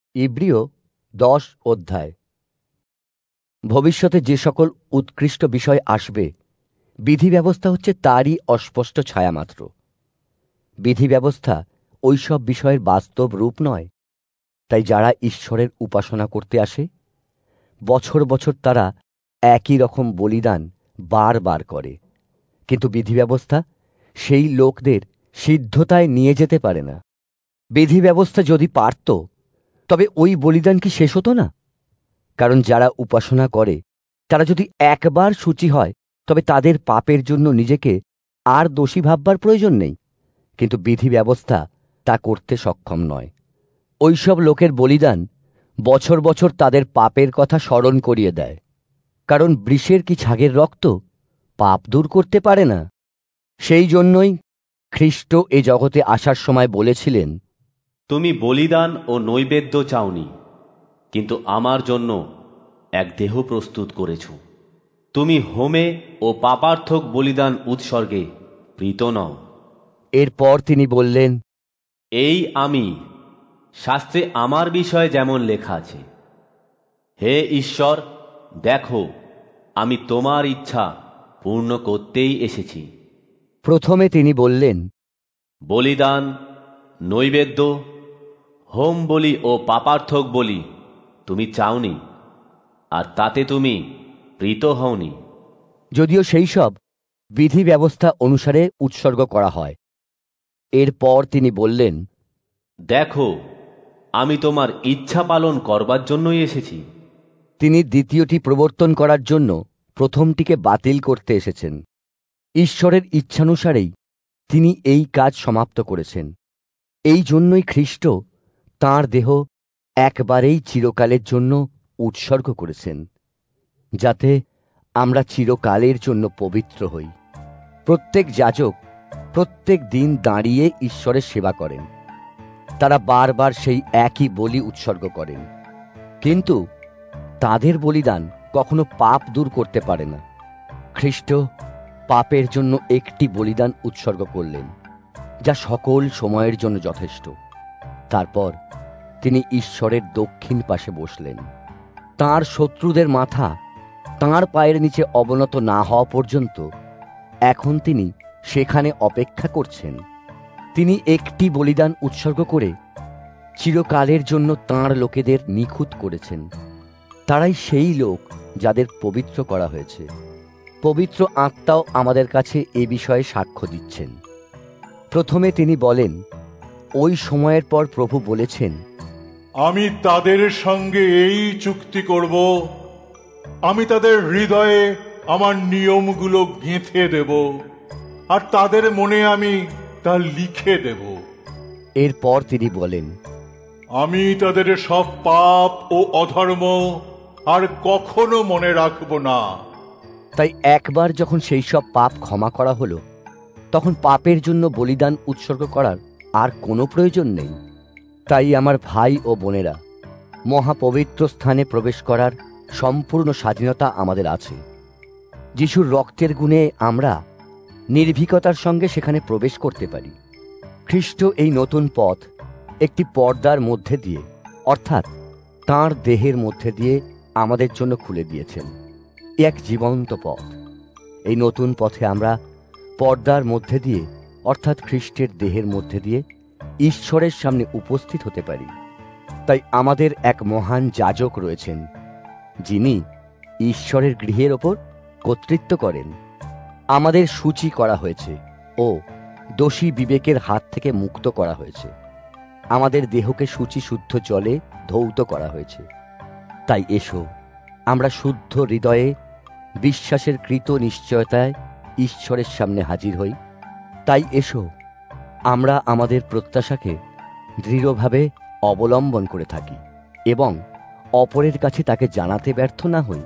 ইব্রিয় 10 অধ্যায়। ভবিষ্যতে যে সকল উৎকৃষ্ট বিষয় আসবে, বিধি ব্যবস্থা হচ্ছে তারই অস্পষ্ট ছায়ামাত্র। বিধি ব্যবস্থা ওইসব বিষয়ের বাস্তব রূপ নয়। তাই যারা ঈশ্বরের উপাসনা করতে আসে, বছর বছর তারা একই রকম বলিদান বারবার করে, কিন্তু বিধি ব্যবস্থা সেই লোকদের সিদ্ধতায় নিয়ে যেতে পারে না। বিধি ব্যবস্থা যদি পারত, তবে ওই বলিদান কি শেষ হতো না? কারণ যারা উপাসনা করে তারা যদি একবার শুচি হয়, তবে তাদের পাপের জন্য নিজেকে আর দোষী ভাববার প্রয়োজন নেই। কিন্তু বিধি ব্যবস্থা তা করতে সক্ষম নয়। ওইসব লোকের বলিদান বছর বছর তাদের পাপের কথা স্মরণ করিয়ে দেয়। কারণ বৃষের কি ছাগের রক্ত পাপ দূর করতে পারে না? সেই জন্যই খ্রিস্ট এ জগতে আসার সময় বলেছিলেন, তুমি বলিদান ও নৈবেদ্য চাওনি, কিন্তু আমার জন্য এক দেহ প্রস্তুত করেছ। তুমি হোমে ও পাপার্থক বলিদান উৎসর্গে প্রীত নও। এরপর তিনি বললেন, এই আমি, শাস্ত্রে আমার বিষয়ে যেমন লেখা আছে, হে ঈশ্বর, দেখো, আমি তোমার ইচ্ছা পূর্ণ করতেই এসেছি। প্রথমে তিনি বললেন, বলিদান, নৈবেদ্য, হোম বলি ও পাপার্থক বলি তুমি চাওনি, আর তাতে তুমি প্রীত হওনি। যদিও সেই সব বিধি ব্যবস্থা অনুসারে উৎসর্গ করা হয়। এরপর তিনি বললেন, দেখো, আমি তোমার ইচ্ছা পালন করবার জন্যই এসেছি। তিনি দ্বিতীয়টি প্রবর্তন করার জন্য প্রথমটিকে বাতিল করতে এসেছেন। ঈশ্বরের ইচ্ছানুসারেই তিনি এই কাজ সমাপ্ত করেছেন। এই জন্যই খ্রিস্ট তাঁর দেহ একবারেই চিরকালের জন্য উৎসর্গ করেছেন, যাতে আমরা চিরকালের জন্য পবিত্র হই। প্রত্যেক যাজক প্রত্যেক দিন দাঁড়িয়ে ঈশ্বরের সেবা করেন। তারা বারবার সেই একই বলি উৎসর্গ করেন, কিন্তু তাদের বলিদান কখনো পাপ দূর করতে পারে না। খ্রিস্ট পাপের জন্য একটি বলিদান উৎসর্গ করলেন, যা সকল সময়ের জন্য যথেষ্ট। তারপর তিনি ঈশ্বরের দক্ষিণ পাশে বসলেন। তাঁর শত্রুদের মাথা তাঁর পায়ের নিচে অবনত না হওয়া পর্যন্ত এখন তিনি সেখানে অপেক্ষা করছেন। তিনি একটি বলিদান উৎসর্গ করে চিরকালের জন্য তাঁর লোকেদের নিখুঁত করেছেন। তারাই সেই লোক যাদের পবিত্র করা হয়েছে। পবিত্র আত্মাও আমাদের কাছে এ বিষয়ে সাক্ষ্য দিচ্ছেন। প্রথমে তিনি বলেন, ওই সময়ের পর প্রভু বলেছেন, আমি তাদের সঙ্গে এই চুক্তি করব, আমি তাদের হৃদয়ে আমার নিয়মগুলো গেঁথে দেব, আর তাদের মনে আমি তা লিখে দেব। এরপর তিনি বলেন, আমি তাদের সব পাপ ও অধর্ম আর কখনো মনে রাখব না। তাই একবার যখন সেই সব পাপ ক্ষমা করা হলো, তখন পাপের জন্য বলিদান উৎসর্গ করার আর কোনো প্রয়োজন নেই। তাই আমার ভাই ও বোনেরা, মহাপবিত্র স্থানে প্রবেশ করার সম্পূর্ণ স্বাধীনতা আমাদের আছে। যিশুর রক্তের গুণে আমরা নির্ভীকতার সঙ্গে সেখানে প্রবেশ করতে পারি। খ্রিস্ট এই নতুন পথ একটি পর্দার মধ্যে দিয়ে, অর্থাৎ তাঁর দেহের মধ্যে দিয়ে আমাদের জন্য খুলে দিয়েছেন। এক জীবন্ত পথ। এই নতুন পথে আমরা পর্দার মধ্যে দিয়ে, অর্থাৎ খ্রিস্টের দেহের মধ্যে দিয়ে ঈশ্বরের সামনে উপস্থিত হতে পারি। তাই আমাদের এক মহান যাজক রয়েছেন, যিনি ঈশ্বরের গৃহের ওপর কর্তৃত্ব করেন। আমাদের সূচি করা হয়েছে ও দোষী বিবেকের হাত থেকে মুক্ত করা হয়েছে। আমাদের দেহকে সূচি শুদ্ধ জলে ধৌত করা হয়েছে। তাই এসো, আমরা শুদ্ধ হৃদয়ে বিশ্বাসের কৃত নিশ্চয়তায় ঈশ্বরের সামনে হাজির হই। তাই এসো, আমরা আমাদের প্রত্যাশাকে দৃঢ়ভাবে অবলম্বন করে থাকি এবং অপরের কাছে তাকে জানাতে ব্যর্থ না হই।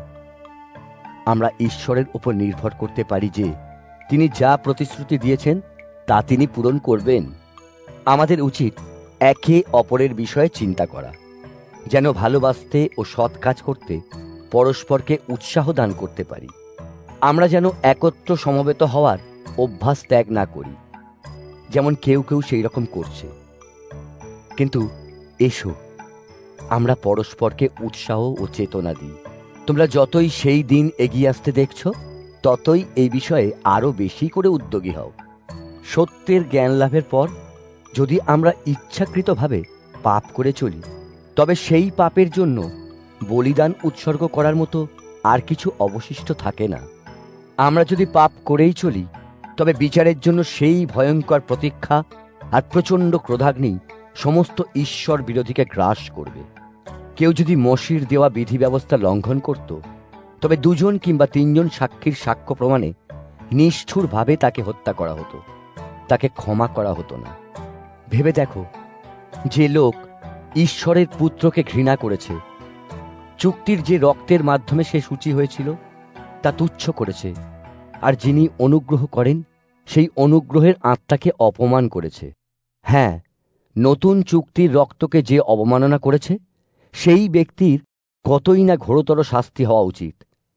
আমরা ঈশ্বরের উপর নির্ভর করতে পারি যে তিনি যা প্রতিশ্রুতি দিয়েছেন তা তিনি পূরণ করবেন। আমাদের উচিত একে অপরের বিষয়ে চিন্তা করা, যেন ভালোবাসতে ও সৎ কাজ করতে পরস্পরকে উৎসাহ দান করতে পারি। আমরা যেন একত্র সমবেত হওয়ার অভ্যাস ত্যাগ না করি, যেমন কেউ কেউ সেই রকম করছে। কিন্তু এসো, আমরা পরস্পরকে উৎসাহ ও চেতনা দিই। তোমরা যতই সেই দিন এগিয়ে আসতে দেখছো, ততই এই বিষয়ে আরো বেশি করে উদ্যোগী হও। সত্যের জ্ঞান লাভের পর যদি আমরা ইচ্ছাকৃতভাবে পাপ করে চলি, তবে সেই পাপের জন্য বলিদান উৎসর্গ করার মতো আর কিছু অবশিষ্ট থাকে না। আমরা যদি পাপ করেই চলি, তবে বিচারের জন্য সেই ভয়ঙ্কর প্রতীক্ষা আর প্রচণ্ড ক্রোধাগ্নি সমস্ত ঈশ্বর বিরোধীকে গ্রাস করবে। কেউ যদি মসির দেওয়া বিধি ব্যবস্থা লঙ্ঘন করত, তবে 2 কিংবা 3 সাক্ষীর সাক্ষ্য প্রমাণে নিষ্ঠুরভাবে তাকে হত্যা করা হতো, তাকে ক্ষমা করা হতো না। ভেবে দেখো, যে লোক ঈশ্বরের পুত্রকে ঘৃণা করেছে, চুক্তির যে রক্তের মাধ্যমে সে সূচি হয়েছিল তা তুচ্ছ করেছে, আর যিনি অনুগ্রহ করেন সেই অনুগ্রহের আত্মাকে অপমান করেছে। হ্যাঁ, নতুন চুক্তির রক্তকে যে অবমাননা করেছে, সেই ব্যক্তির কতই না ঘোরতর শাস্তি হওয়া উচিত।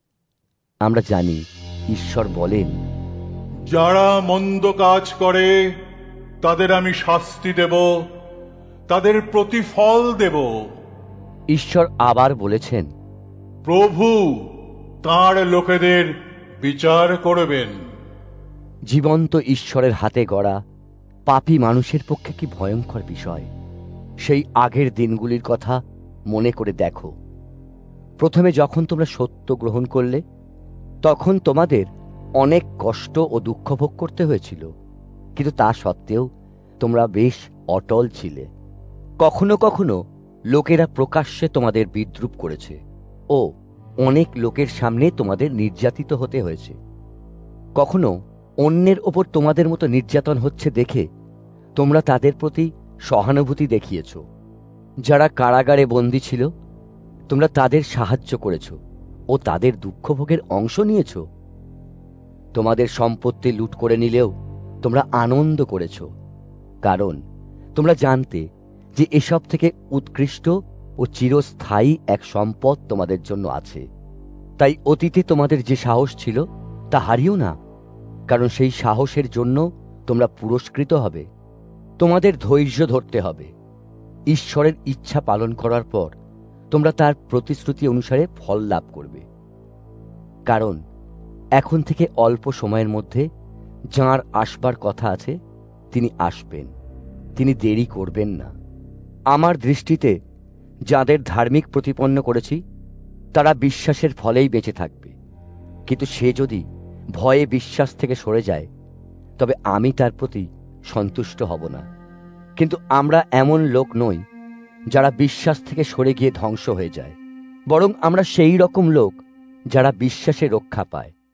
আমরা জানি ঈশ্বর বলেন, যারা মন্দ কাজ করে তাদের আমি শাস্তি দেব, তাদের প্রতিফল দেব। ঈশ্বর আবার বলেছেন, প্রভু তাঁর লোকেদের বিচার করবেন। জীবন্ত ঈশ্বরের হাতে গড়া পাপী মানুষের পক্ষে কি ভয়ঙ্কর বিষয়। সেই আগের দিনগুলির কথা মনে করে দেখো। প্রথমে যখন তোমরা সত্য গ্রহণ করলে, তখন তোমাদের অনেক কষ্ট ও দুঃখ ভোগ করতে হয়েছিল, কিন্তু তা সত্ত্বেও তোমরা বেশ অটল ছিলে। কখনো কখনো লোকেরা প্রকাশ্যে তোমাদের বিদ্রূপ করেছে ও অনেক লোকের সামনে তোমাদের নির্যাতিত হতে হয়েছে। কখনো অন্যের ওপর তোমাদের মতো নির্যাতন হচ্ছে দেখে তোমরা তাদের প্রতি সহানুভূতি দেখিয়েছ। যারা কারাগারে বন্দী ছিল, তোমরা তাদের সাহায্য করেছ ও তাদের দুঃখভোগের অংশ নিয়েছ। তোমাদের সম্পত্তি লুট করে নিলেও তোমরা আনন্দ করেছ, কারণ তোমরা জানতে যে এসব থেকে উৎকৃষ্ট ও চিরস্থায়ী এক সম্পদ তোমাদের জন্য আছে। তাই অতীতে তোমাদের যে সাহস ছিল তা হারিও না, কারণ সেই সাহসের জন্য তোমরা পুরস্কৃত হবে। তোমাদের ধৈর্য ধরতে হবে। ঈশ্বরের ইচ্ছা পালন করার পর তোমরা তার প্রতিশ্রুতি অনুসারে ফল লাভ করবে। কারণ এখন থেকে অল্প সময়ের মধ্যে যাঁর আসবার কথা আছে তিনি আসবেন, তিনি দেরি করবেন না। আমার দৃষ্টিতে যাদের ধার্মিক প্রতিপন্ন করেছি তারা বিশ্বাসের ফলেই বেঁচে থাকবে, কিন্তু সে যদি ভয়ে বিশ্বাস থেকে সরে যায়, তবে আমি তার প্রতি সন্তুষ্ট হব না। কিন্তু আমরা এমন লোক নই যারা বিশ্বাস থেকে সরে গিয়ে ধ্বংস হয়ে যায়, বরং আমরা সেই রকম লোক যারা বিশ্বাসে রক্ষা পায়।